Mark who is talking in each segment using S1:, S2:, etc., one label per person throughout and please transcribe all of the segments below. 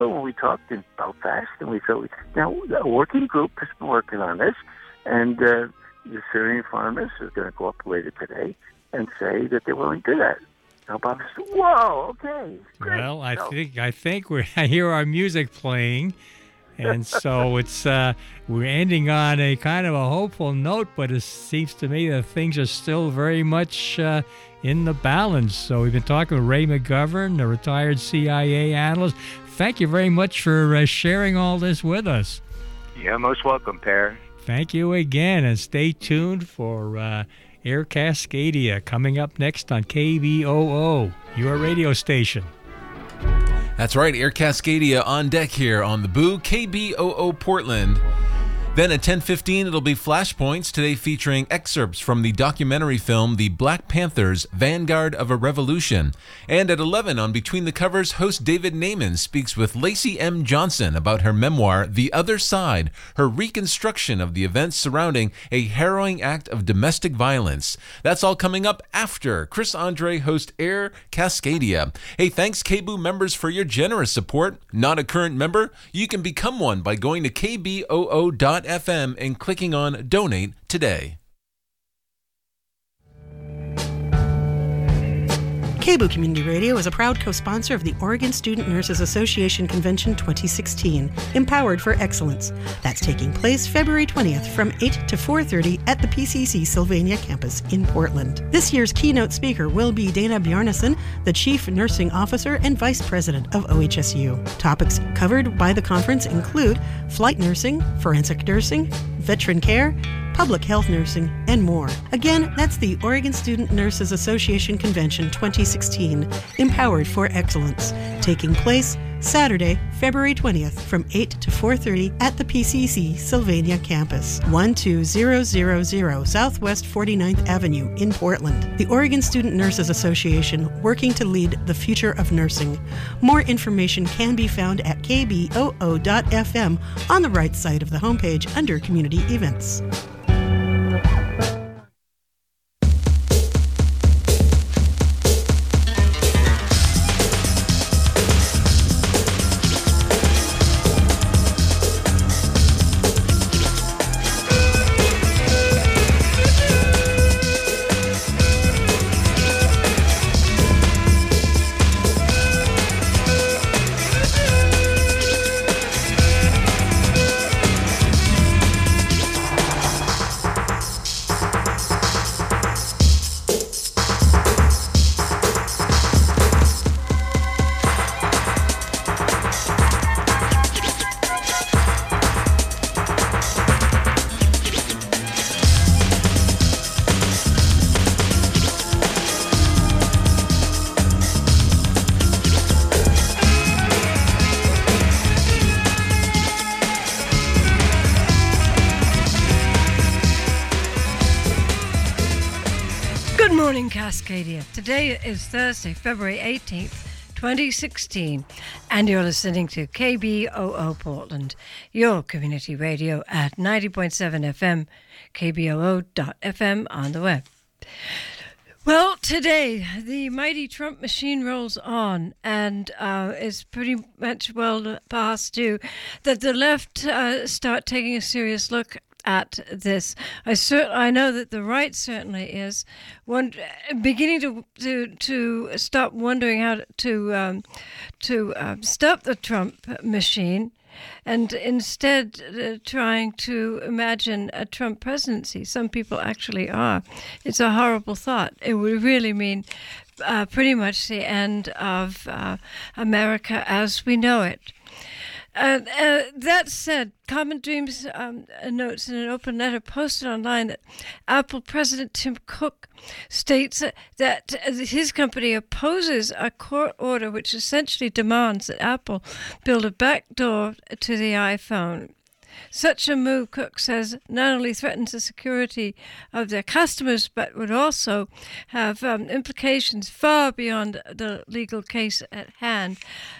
S1: when we talked in Belfast, and we thought, now a working group has been working on this, and the Syrian farmers are going to go up later today and say that they're willing to do that. Now Bob said, "Whoa, okay, great."
S2: Well, I think I hear our music playing, and so it's we're ending on a kind of a hopeful note, but it seems to me that things are still very much in the balance. So we've been talking with Ray McGovern, a retired CIA analyst. Thank you very much for sharing all this with us.
S1: You're most welcome, Per.
S2: Thank you again, and stay tuned for Air Cascadia coming up next on KBOO, your radio station.
S3: That's right, Air Cascadia on deck here on the Boo, KBOO Portland. Then at 10:15, it'll be Flashpoints, today featuring excerpts from the documentary film The Black Panthers, Vanguard of a Revolution. And at 11 on Between the Covers, host David Naiman speaks with Lacey M. Johnson about her memoir, The Other Side, her reconstruction of the events surrounding a harrowing act of domestic violence. That's all coming up after Chris Andre hosts Air Cascadia. Hey, thanks KBOO members for your generous support. Not a current member? You can become one by going to kboo.FM and clicking on Donate today.
S4: KBOO Community Radio is a proud co-sponsor of the Oregon Student Nurses Association Convention 2016, Empowered for Excellence. That's taking place February 20th from 8 to 4:30 at the PCC Sylvania campus in Portland. This year's keynote speaker will be Dana Bjarnason, the Chief Nursing Officer and Vice President of OHSU. Topics covered by the conference include flight nursing, forensic nursing, veteran care, public health nursing, and more. Again, that's the Oregon Student Nurses Association Convention 2016, Empowered for Excellence, taking place Saturday, February 20th from 8 to 4:30 at the PCC Sylvania campus, 12000 Southwest 49th Avenue in Portland. The Oregon Student Nurses Association, working to lead the future of nursing. More information can be found at kboo.fm on the right side of the homepage under Community Events.
S5: Cascadia. Today is Thursday, February 18th, 2016, and you're listening to KBOO Portland, your community radio at 90.7 FM, kboo.fm on the web. Well, today, the mighty Trump machine rolls on, and it's pretty much well past due that the left start taking a serious look at this. I know that the right certainly is beginning to stop wondering how to stop the Trump machine, and instead trying to imagine a Trump presidency. Some people actually are. It's a horrible thought. It would really mean pretty much the end of America as we know it. That said, Common Dreams notes in an open letter posted online that Apple President Tim Cook states that his company opposes a court order which essentially demands that Apple build a backdoor to the iPhone. Such a move, Cook says, not only threatens the security of their customers, but would also have implications far beyond the legal case at hand.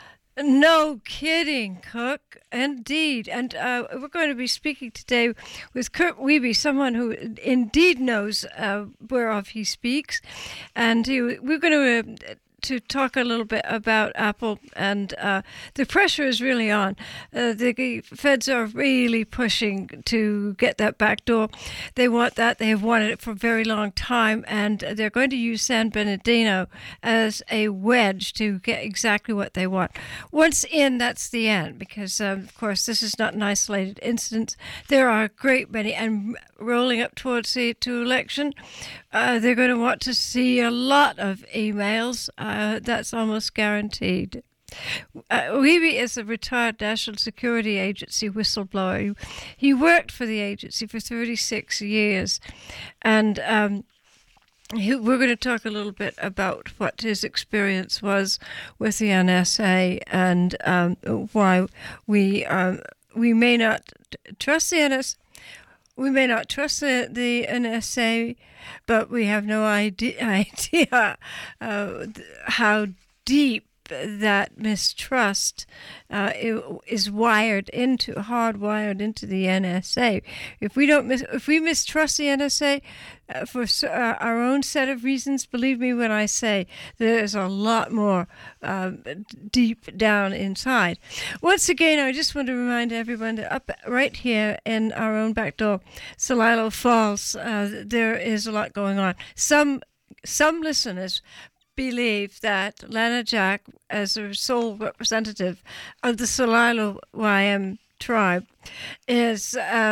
S5: No kidding, Cook. Indeed. And we're going to be speaking today with Kurt Wiebe, someone who indeed knows whereof he speaks. And we're going to talk a little bit about Apple, and the pressure is really on. The feds are really pushing to get that back door. They want that. They have wanted it for a very long time, and they're going to use San Bernardino as a wedge to get exactly what they want. Once in, that's the end, because, of course, this is not an isolated incident. There are a great many, and rolling up towards the election, they're going to want to see a lot of emails. That's almost guaranteed. Wiebe is a retired National Security Agency whistleblower. He worked for the agency for 36 years, and we're going to talk a little bit about what his experience was with the NSA and why we may not trust the NSA. We may not trust the NSA, but we have no idea how deep that mistrust is hardwired into the NSA. If we mistrust the NSA for our own set of reasons, believe me when I say there's a lot more deep down inside. Once again, I just want to remind everyone that up right here in our own back door, Celilo Falls, there is a lot going on. Some listeners believe that Lana Jack, as a sole representative of the Celilo YM tribe, is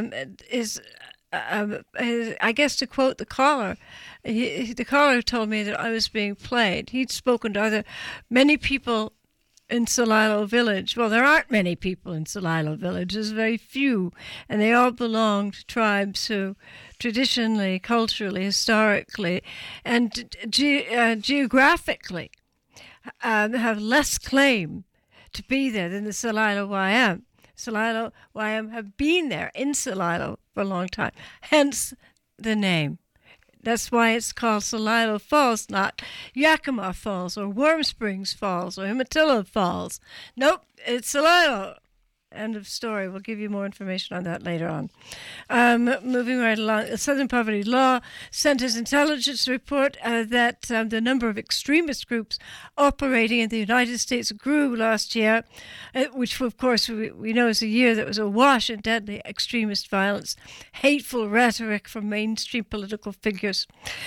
S5: I guess, to quote the caller, the caller told me that I was being played. He'd spoken to many people in Celilo Village. Well, there aren't many people in Celilo Village. There's very few, and they all belong to tribes who traditionally, culturally, historically, and geographically have less claim to be there than the Celilo YM. Celilo YM have been there in Celilo for a long time, hence the name. That's why it's called Celilo Falls, not Yakima Falls or Warm Springs Falls or Umatilla Falls. Nope, it's Celilo. End of story. We'll give you more information on that later on. Moving right along, the Southern Poverty Law Center's intelligence report that the number of extremist groups operating in the United States grew last year, which, of course, we know is a year that was awash in deadly extremist violence, hateful rhetoric from mainstream political figures.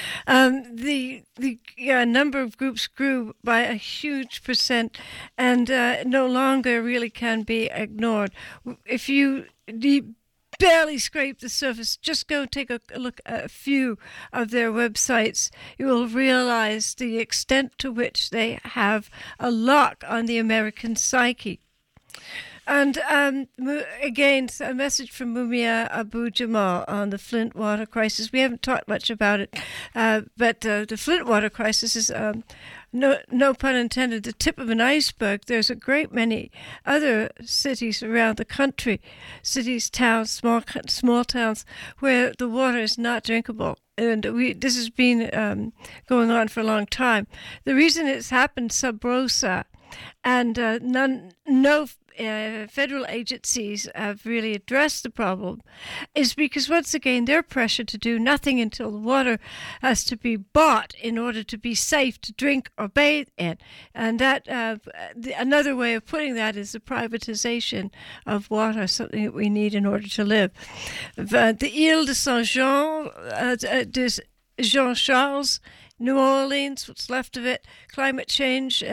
S5: The number of groups grew by a huge percent and no longer really can be ignored. If you barely scrape the surface, just go take a look at a few of their websites. You will realize the extent to which they have a lock on the American psyche. And again, a message from Mumia Abu-Jamal on the Flint water crisis. We haven't talked much about it, but the Flint water crisis is, no pun intended, the tip of an iceberg. There's a great many other cities around the country, cities, towns, small towns, where the water is not drinkable. And this has been going on for a long time. The reason it's happened sub rosa, and no federal agencies have really addressed the problem, is because, once again, they're pressured to do nothing until the water has to be bought in order to be safe to drink or bathe in. And that another way of putting that is the privatization of water, something that we need in order to live. The Ile de Saint-Jean, Jean Charles, New Orleans, what's left of it, climate change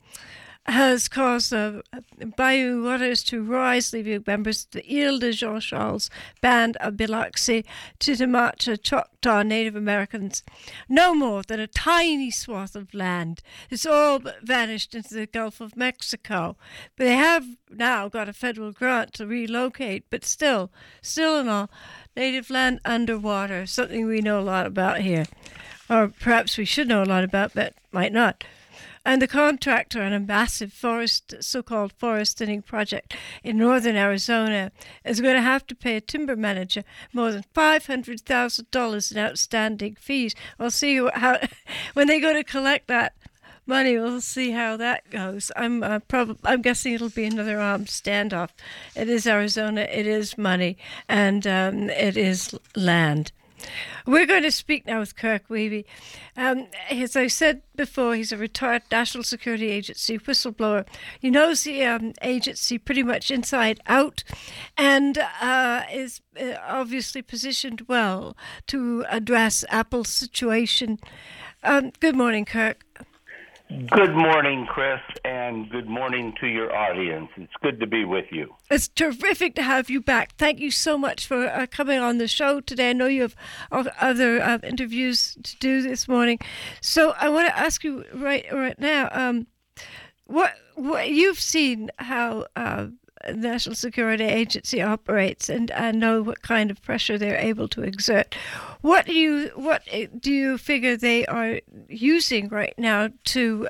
S5: has caused bayou waters to rise, leaving members of the Ile de Jean Charles Band of Biloxi, Chitimacha, Choctaw Native Americans no more than a tiny swath of land. It's all but vanished into the Gulf of Mexico. But they have now got a federal grant to relocate, but still in all, native land underwater, something we know a lot about here. Or perhaps we should know a lot about, but might not. And the contractor on a massive so-called forest thinning project in northern Arizona is going to have to pay a timber manager more than $500,000 in outstanding fees. We'll see how when they go to collect that money. We'll see how that goes. I'm guessing it'll be another armed standoff. It is Arizona. It is money, and it is land. We're going to speak now with Kirk Wiebe. As I said before, he's a retired National Security Agency whistleblower. He knows the agency pretty much inside out and is obviously positioned well to address Apple's situation. Good morning, Kirk.
S6: Good morning, Chris, and good morning to your audience. It's good to be with you.
S5: It's terrific to have you back. Thank you so much for coming on the show today. I know you have other interviews to do this morning. So I want to ask you right now, what you've seen how National Security Agency operates and know what kind of pressure they're able to exert. What do you figure they are using right now to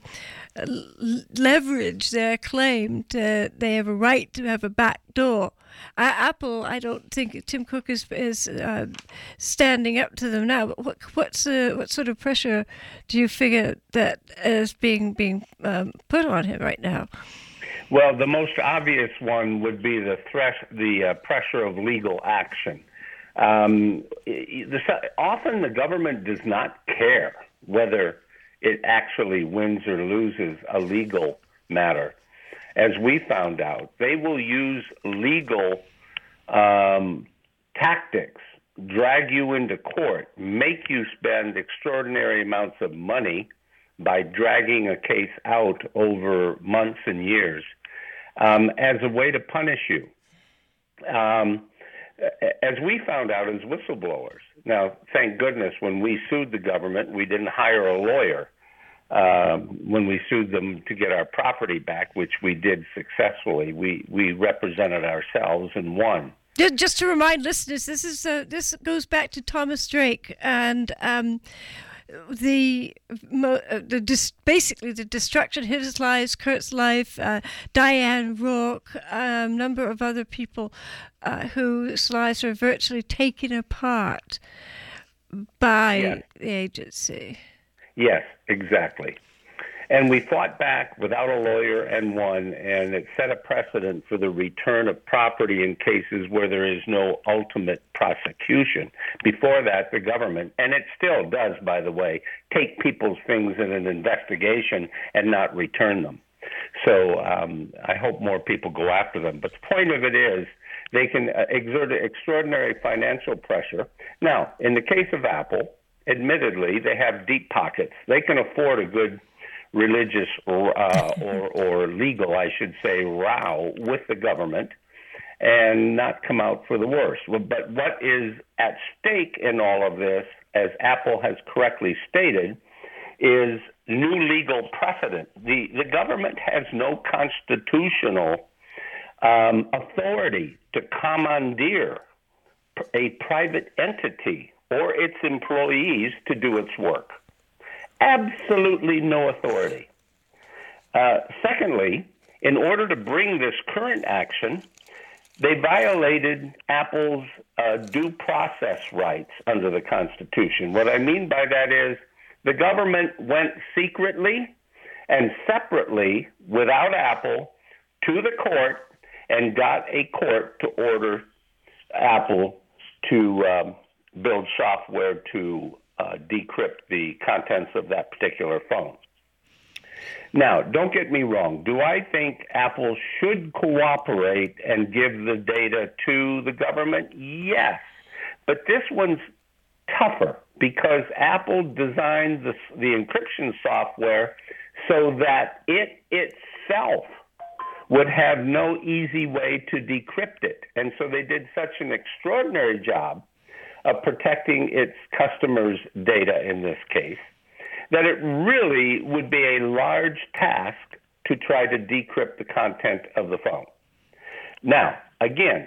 S5: leverage their claim that they have a right to have a back door? Apple, I don't think Tim Cook is standing up to them now. But what sort of pressure do you figure that is being put on him right now?
S6: Well, the most obvious one would be the pressure of legal action. Often the government does not care whether it actually wins or loses a legal matter. As we found out, they will use legal tactics, drag you into court, make you spend extraordinary amounts of money by dragging a case out over months and years as a way to punish you. As we found out as whistleblowers. Now, thank goodness, when we sued the government, we didn't hire a lawyer when we sued them to get our property back, which we did successfully. We represented ourselves and won.
S5: Just to remind listeners, this goes back to Thomas Drake and basically the destruction of his lives, Kurt's life, Diane Rourke, a number of other people whose lives were virtually taken apart by the agency.
S6: Yes, exactly. And we fought back without a lawyer and won, and it set a precedent for the return of property in cases where there is no ultimate prosecution. Before that, the government, and it still does, by the way, take people's things in an investigation and not return them. So I hope more people go after them. But the point of it is they can exert extraordinary financial pressure. Now, in the case of Apple, admittedly, they have deep pockets. They can afford a good religious or legal, I should say, row with the government and not come out for the worst. But what is at stake in all of this, as Apple has correctly stated, is new legal precedent. The government has no constitutional authority to commandeer a private entity or its employees to do its work. Absolutely no authority. Secondly, in order to bring this current action, they violated Apple's due process rights under the Constitution. What I mean by that is the government went secretly and separately without Apple to the court and got a court to order Apple to build software to decrypt the contents of that particular phone. Now, don't get me wrong. Do I think Apple should cooperate and give the data to the government? Yes. But this one's tougher because Apple designed the encryption software so that it itself would have no easy way to decrypt it. And so they did such an extraordinary job of protecting its customers' data in this case, that it really would be a large task to try to decrypt the content of the phone. Now, again,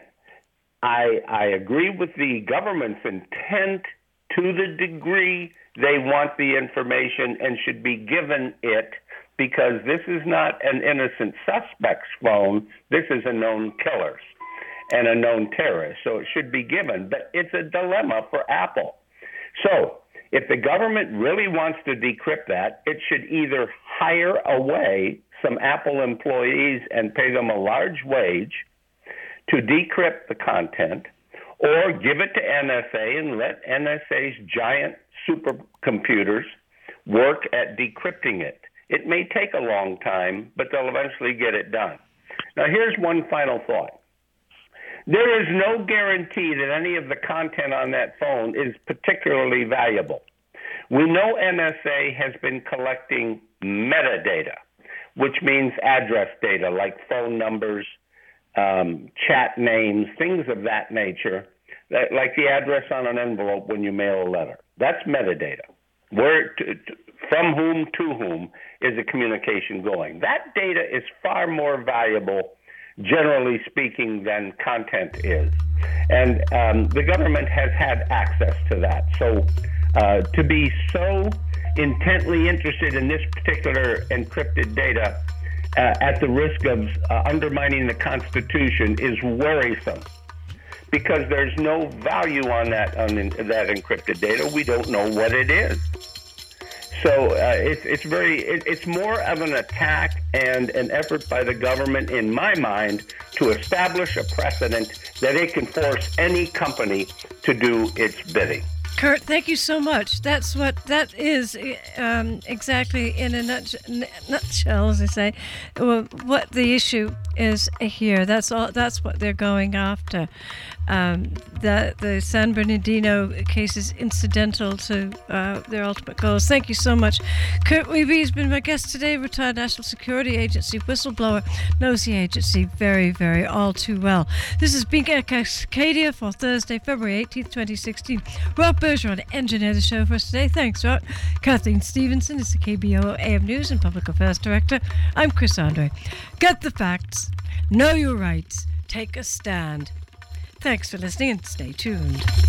S6: I agree with the government's intent to the degree they want the information and should be given it, because this is not an innocent suspect's phone. This is a known killer's and a known terrorist, so it should be given. But it's a dilemma for Apple. So if the government really wants to decrypt that, it should either hire away some Apple employees and pay them a large wage to decrypt the content, or give it to NSA and let NSA's giant supercomputers work at decrypting it. It may take a long time, but they'll eventually get it done. Now, here's one final thought. There is no guarantee that any of the content on that phone is particularly valuable. We know NSA has been collecting metadata, which means address data like phone numbers, chat names, things of that nature, like the address on an envelope when you mail a letter. That's metadata. From whom to whom is a communication going? That data is far more valuable, generally speaking, than content is. And the government has had access to that. So to be so intently interested in this particular encrypted data at the risk of undermining the Constitution is worrisome, because there's no value on that encrypted data. We don't know what it is. So it's more of an attack and an effort by the government, in my mind, to establish a precedent that it can force any company to do its bidding.
S5: Kurt, thank you so much. That is exactly in a nutshell, as they say, what the issue is here. That's what they're going after. The San Bernardino case is incidental to their ultimate goals. Thank you so much. Kurt Wiebe has been my guest today, retired National Security Agency whistleblower, knows the agency very, very all too well. This has been Cascadia for Thursday, February 18th, 2016. Rob Bergeron engineered the show for us today. Thanks, Rob. Kathleen Stevenson is the KBOO AM News and Public Affairs Director. I'm Chris Andre. Get the facts. Know your rights. Take a stand. Thanks for listening and stay tuned.